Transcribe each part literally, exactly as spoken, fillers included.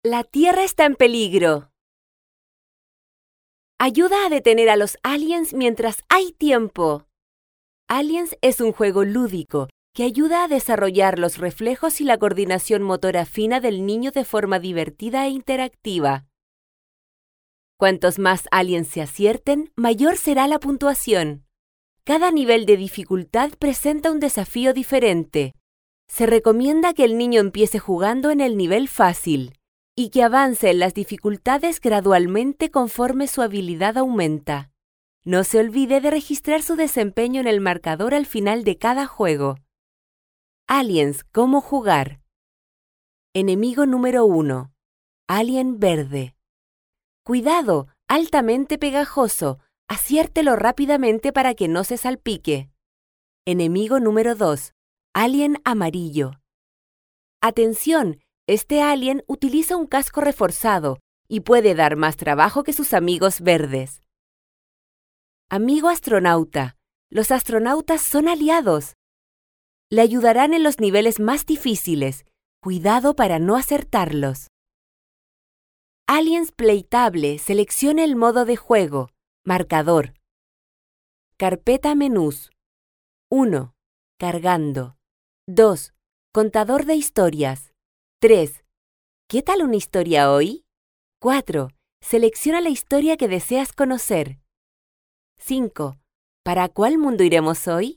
La Tierra está en peligro. Ayuda a detener a los aliens mientras hay tiempo. Aliens es un juego lúdico que ayuda a desarrollar los reflejos y la coordinación motora fina del niño de forma divertida e interactiva. Cuantos más aliens se acierten, mayor será la puntuación. Cada nivel de dificultad presenta un desafío diferente. Se recomienda que el niño empiece jugando en el nivel fácil y que avance en las dificultades gradualmente conforme su habilidad aumenta. No se olvide de registrar su desempeño en el marcador al final de cada juego. Aliens, ¿cómo jugar? Enemigo número uno. Alien verde. Cuidado, altamente pegajoso. Aciértelo rápidamente para que no se salpique. Enemigo número dos. Alien amarillo. Atención, este alien utiliza un casco reforzado y puede dar más trabajo que sus amigos verdes. Amigo astronauta. Los astronautas son aliados. Le ayudarán en los niveles más difíciles. Cuidado para no acertarlos. Aliens playtable. Seleccione el modo de juego. Marcador. Carpeta menús. uno. Cargando. dos. Contador de historias. tres. ¿Qué tal una historia hoy? cuatro. Selecciona la historia que deseas conocer. cinco. ¿Para cuál mundo iremos hoy?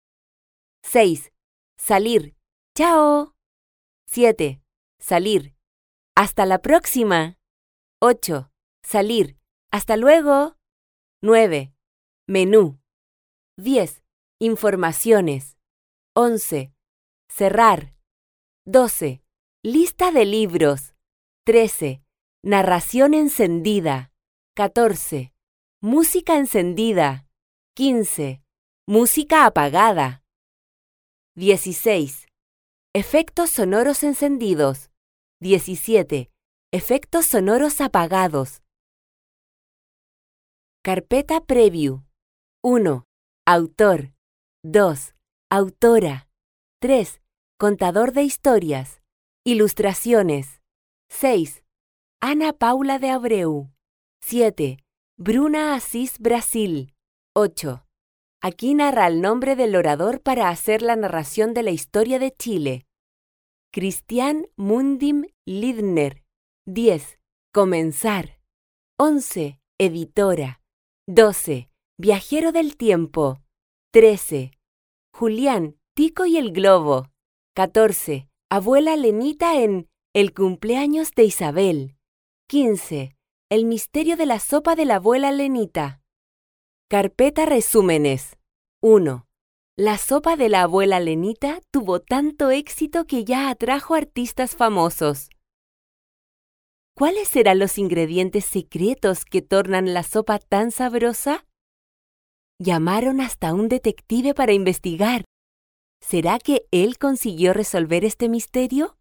seis. Salir. ¡Chao! siete. Salir. ¡Hasta la próxima! ocho. Salir. ¡Hasta luego! nueve. Menú. diez. Informaciones. once. Cerrar. doce. Lista de libros. trece. Narración encendida. catorce. Música encendida. quince. Música apagada. dieciséis. Efectos sonoros encendidos. diecisiete. Efectos sonoros apagados. Carpeta Preview. uno. Autor. dos. Autora. tres. Contador de historias. Ilustraciones. seis. Ana Paula de Abreu. siete. Bruna Asís Brasil. ocho. Aquí narra el nombre del orador para hacer la narración de la historia de Chile. Cristian Mundim Lidner. diez. Comenzar. once. Editora. doce. Viajero del tiempo. trece. Julián, Tico y el Globo. catorce. Abuela Lenita en El cumpleaños de Isabel. quince. El misterio de la sopa de la abuela Lenita. Carpeta Resúmenes. uno. La sopa de la abuela Lenita tuvo tanto éxito que ya atrajo artistas famosos. ¿Cuáles serán los ingredientes secretos que tornan la sopa tan sabrosa? Llamaron hasta un detective para investigar. ¿Será que él consiguió resolver este misterio?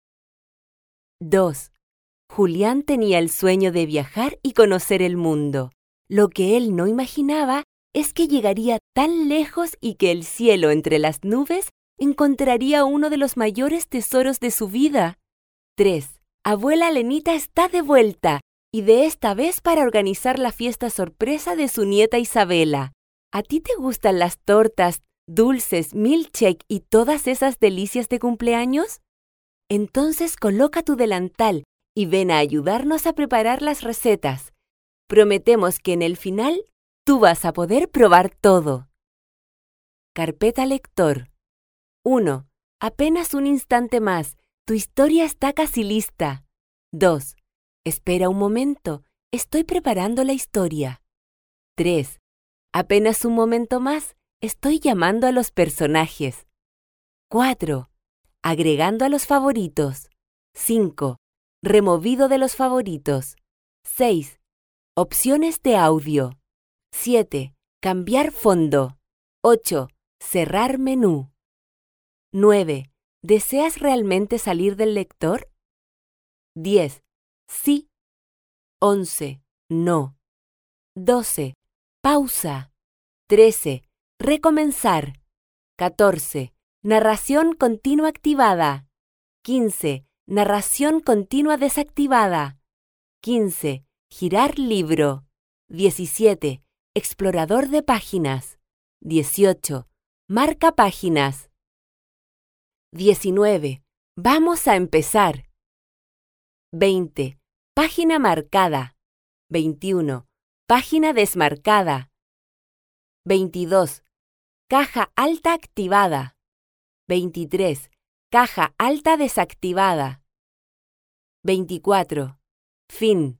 dos. Julián tenía el sueño de viajar y conocer el mundo. Lo que él no imaginaba es que llegaría tan lejos y que el cielo entre las nubes encontraría uno de los mayores tesoros de su vida. tres. Abuela Lenita está de vuelta, y de esta vez para organizar la fiesta sorpresa de su nieta Isabela. ¿A ti te gustan las tortas, dulces, milkshake y todas esas delicias de cumpleaños? Entonces coloca tu delantal y ven a ayudarnos a preparar las recetas. Prometemos que en el final tú vas a poder probar todo. Carpeta lector. uno. Apenas un instante más. Tu historia está casi lista. dos. Espera un momento. Estoy preparando la historia. tres. Apenas un momento más. Estoy llamando a los personajes. cuatro. Agregando a los favoritos. cinco. Removido de los favoritos. seis. Opciones de audio. siete. Cambiar fondo. ocho. Cerrar menú. nueve. ¿Deseas realmente salir del lector? diez. Sí. once. No. doce. Pausa. trece. Recomenzar. catorce. Narración continua activada. quince. Narración continua desactivada. quince. Girar libro. diecisiete. Explorador de páginas. dieciocho. Marca páginas. diecinueve. Vamos a empezar. veinte. Página marcada. veintiuno. Página desmarcada. veintidós. Caja alta activada. veintitrés. Caja alta desactivada. veinticuatro. Fin.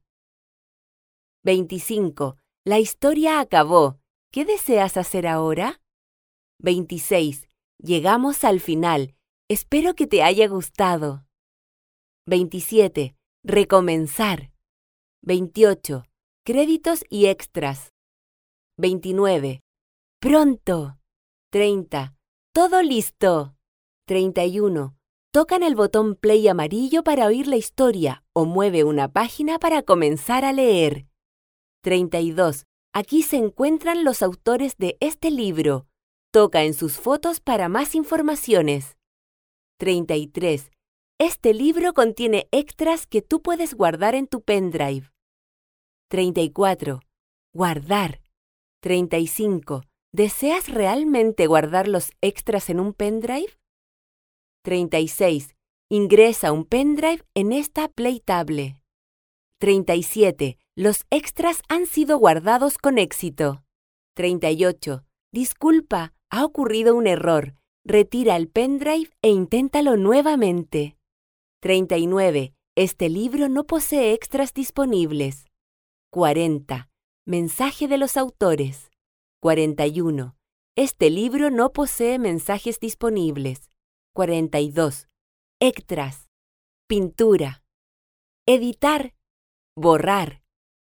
veinticinco. La historia acabó. ¿Qué deseas hacer ahora? veintiséis. Llegamos al final. Espero que te haya gustado. veintisiete. Recomenzar. veintiocho. Créditos y extras. veintinueve. Pronto. treinta. Todo listo. treinta y uno. Tocan el botón play amarillo para oír la historia o mueve una página para comenzar a leer. treinta y dos. Aquí se encuentran los autores de este libro. Toca en sus fotos para más informaciones. treinta y tres. Este libro contiene extras que tú puedes guardar en tu pendrive. treinta y cuatro. Guardar. treinta y cinco. ¿Deseas realmente guardar los extras en un pendrive? treinta y seis. Ingresa un pendrive en esta Playtable. treinta y siete. Los extras han sido guardados con éxito. treinta y ocho. Disculpa, ha ocurrido un error. Retira el pendrive e inténtalo nuevamente. treinta y nueve. Este libro no posee extras disponibles. cuarenta. Mensaje de los autores. cuarenta y uno. Este libro no posee mensajes disponibles. cuarenta y dos. Extras. Pintura. Editar. Borrar.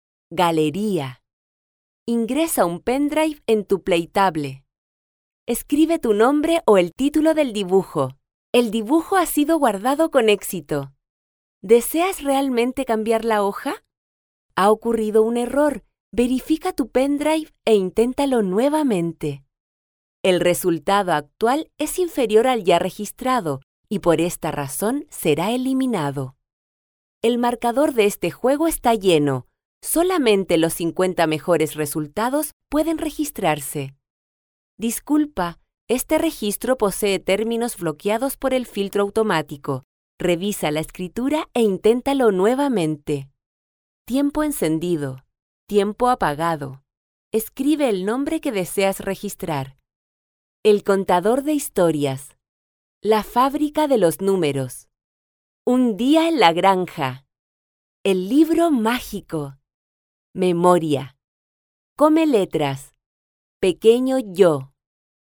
Galería. Ingresa un pendrive en tu Playtable. Escribe tu nombre o el título del dibujo. El dibujo ha sido guardado con éxito. ¿Deseas realmente cambiar la hoja? Ha ocurrido un error. Verifica tu pendrive e inténtalo nuevamente. El resultado actual es inferior al ya registrado y por esta razón será eliminado. El marcador de este juego está lleno. Solamente los cincuenta mejores resultados pueden registrarse. Disculpa, este registro posee términos bloqueados por el filtro automático. Revisa la escritura e inténtalo nuevamente. Tiempo encendido. Tiempo apagado. Escribe el nombre que deseas registrar. El contador de historias. La fábrica de los números. Un día en la granja. El libro mágico. Memoria. Come letras. Pequeño yo.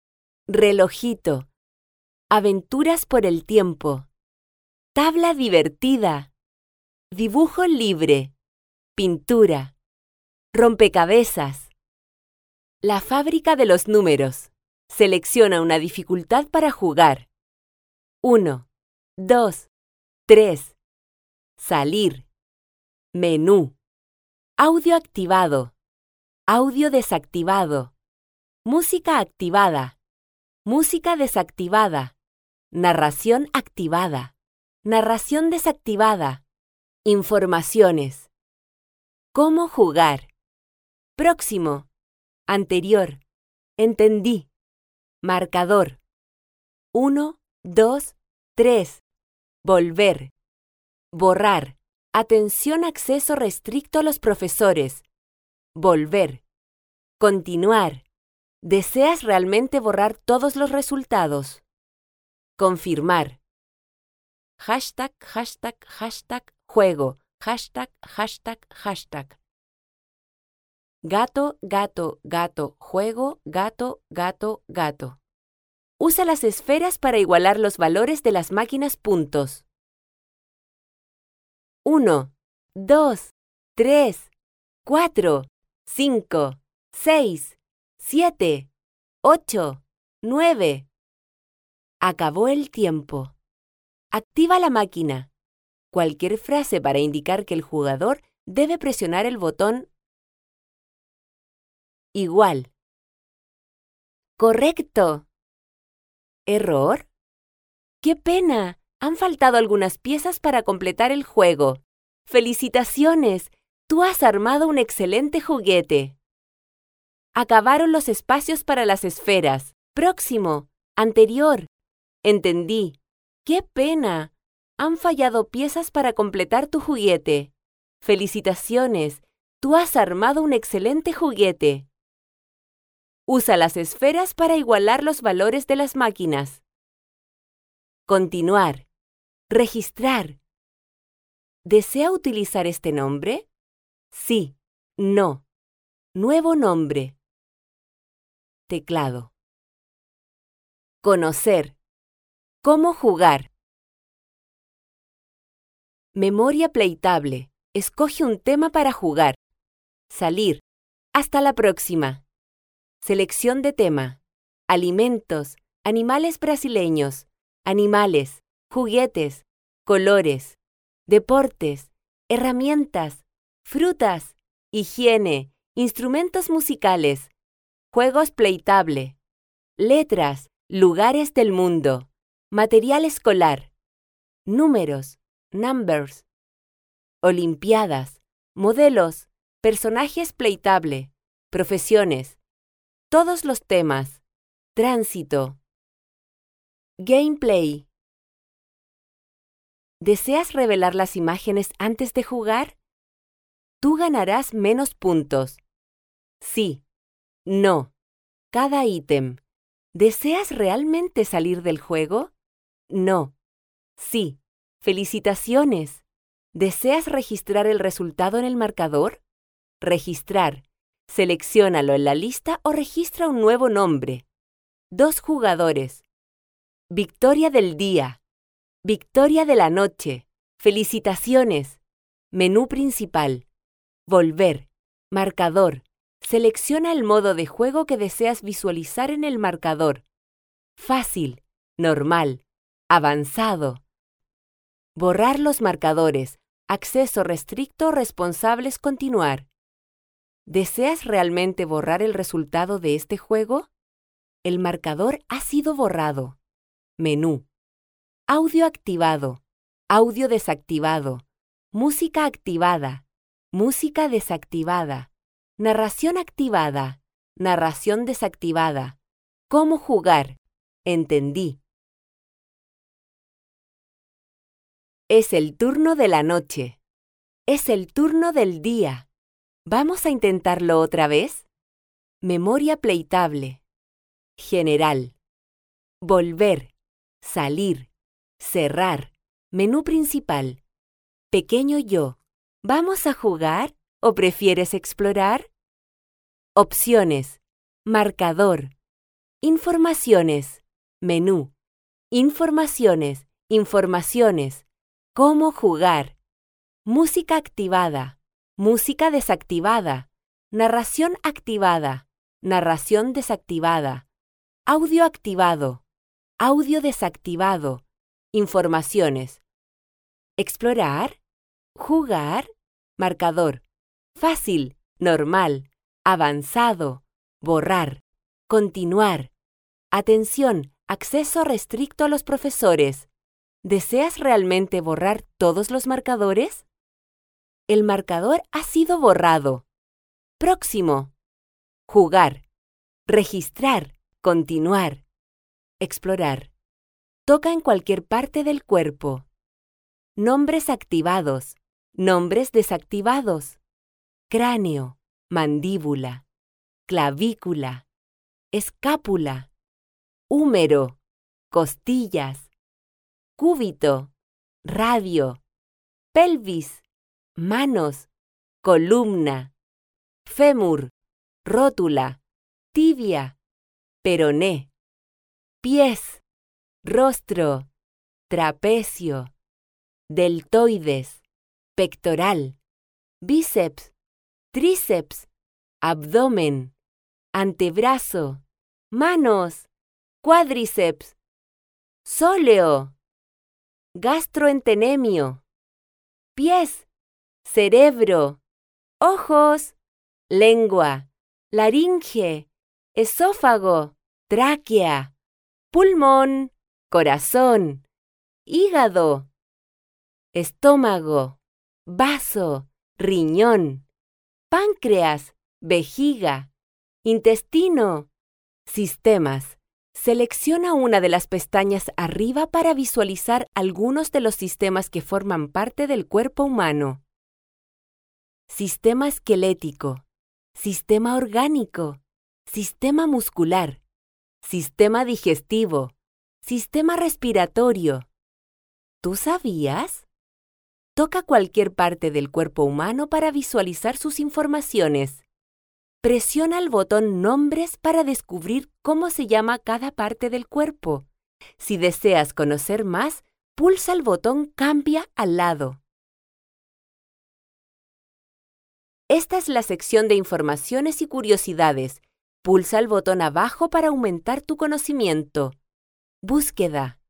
Relojito. Aventuras por el tiempo. Tabla divertida. Dibujo libre. Pintura. Rompecabezas. La fábrica de los números. Selecciona una dificultad para jugar. uno, dos, tres. Salir. Menú. Audio activado. Audio desactivado. Música activada. Música desactivada. Narración activada. Narración desactivada. Informaciones. ¿Cómo jugar? Próximo. Anterior. Entendí. Marcador. uno, dos, tres. Volver. Borrar. Atención, acceso restricto a los profesores. Volver. Continuar. ¿Deseas realmente borrar todos los resultados? Confirmar. Hashtag, hashtag, hashtag, juego. Hashtag, hashtag, hashtag. Gato, gato, gato, juego, gato, gato, gato. Usa las esferas para igualar los valores de las máquinas puntos. uno, dos, tres, cuatro, cinco, seis, siete, ocho, nueve. Acabó el tiempo. Activa la máquina. Cualquier frase para indicar que el jugador debe presionar el botón igual. Correcto. ¿Error? ¡Qué pena! Han faltado algunas piezas para completar el juego. ¡Felicitaciones! Tú has armado un excelente juguete. Acabaron los espacios para las esferas. Próximo. Anterior. Entendí. ¡Qué pena! Han fallado piezas para completar tu juguete. ¡Felicitaciones! Tú has armado un excelente juguete. Usa las esferas para igualar los valores de las máquinas. Continuar. Registrar. ¿Desea utilizar este nombre? Sí. No. Nuevo nombre. Teclado. Conocer. ¿Cómo jugar? Memoria playtable. Escoge un tema para jugar. Salir. Hasta la próxima. Selección de tema. Alimentos. Animales brasileños. Animales. Juguetes. Colores. Deportes. Herramientas. Frutas. Higiene. Instrumentos musicales. Juegos playtable. Letras. Lugares del mundo. Material escolar. Números. Numbers. Olimpiadas. Modelos. Personajes playtable. Profesiones. Todos los temas. Tránsito. Gameplay. ¿Deseas revelar las imágenes antes de jugar? Tú ganarás menos puntos. Sí. No. Cada ítem. ¿Deseas realmente salir del juego? No. Sí. Felicitaciones. ¿Deseas registrar el resultado en el marcador? Registrar. Selecciónalo en la lista o registra un nuevo nombre. Dos jugadores. Victoria del día. Victoria de la noche. Felicitaciones. Menú principal. Volver. Marcador. Selecciona el modo de juego que deseas visualizar en el marcador. Fácil. Normal. Avanzado. Borrar los marcadores. Acceso restricto. Responsables. Continuar. ¿Deseas realmente borrar el resultado de este juego? El marcador ha sido borrado. Menú. Audio activado. Audio desactivado. Música activada. Música desactivada. Narración activada. Narración desactivada. ¿Cómo jugar? Entendí. Es el turno de la noche. Es el turno del día. ¿Vamos a intentarlo otra vez? Memoria playtable. General. Volver. Salir. Cerrar. Menú principal. Pequeño yo. ¿Vamos a jugar o prefieres explorar? Opciones. Marcador. Informaciones. Menú. Informaciones. Informaciones. ¿Cómo jugar? Música activada. Música desactivada. Narración activada. Narración desactivada. Audio activado. Audio desactivado. Informaciones. Explorar. Jugar. Marcador. Fácil. Normal. Avanzado. Borrar. Continuar. Atención. Acceso restricto a los profesores. ¿Deseas realmente borrar todos los marcadores? El marcador ha sido borrado. Próximo. Jugar. Registrar. Continuar. Explorar. Toca en cualquier parte del cuerpo. Nombres activados. Nombres desactivados. Cráneo. Mandíbula. Clavícula. Escápula. Húmero. Costillas. Cúbito. Radio. Pelvis. Manos. Columna. Fémur. Rótula. Tibia. Peroné. Pies. Rostro. Trapecio. Deltoides. Pectoral. Bíceps. Tríceps. Abdomen. Antebrazo. Manos. Cuádriceps. Sóleo. Gastroentenemio. Pies. Cerebro. Ojos. Lengua. Laringe. Esófago. Tráquea. Pulmón. Corazón. hígado, estómago, vaso, riñón, páncreas, vejiga, intestino, sistemas. Selecciona una de las pestañas arriba para visualizar algunos de los sistemas que forman parte del cuerpo humano. Sistema esquelético, sistema orgánico, sistema muscular, sistema digestivo, sistema respiratorio. ¿Tú sabías? Toca cualquier parte del cuerpo humano para visualizar sus informaciones. Presiona el botón Nombres para descubrir cómo se llama cada parte del cuerpo. Si deseas conocer más, pulsa el botón Cambia al lado. Esta es la sección de informaciones y curiosidades. Pulsa el botón abajo para aumentar tu conocimiento. Búsqueda.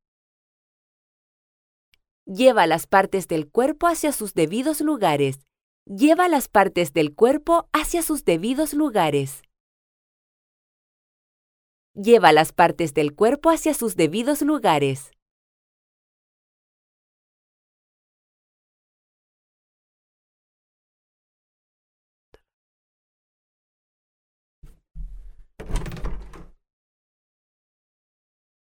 Lleva las partes del cuerpo hacia sus debidos lugares. Lleva las partes del cuerpo hacia sus debidos lugares. Lleva las partes del cuerpo hacia sus debidos lugares.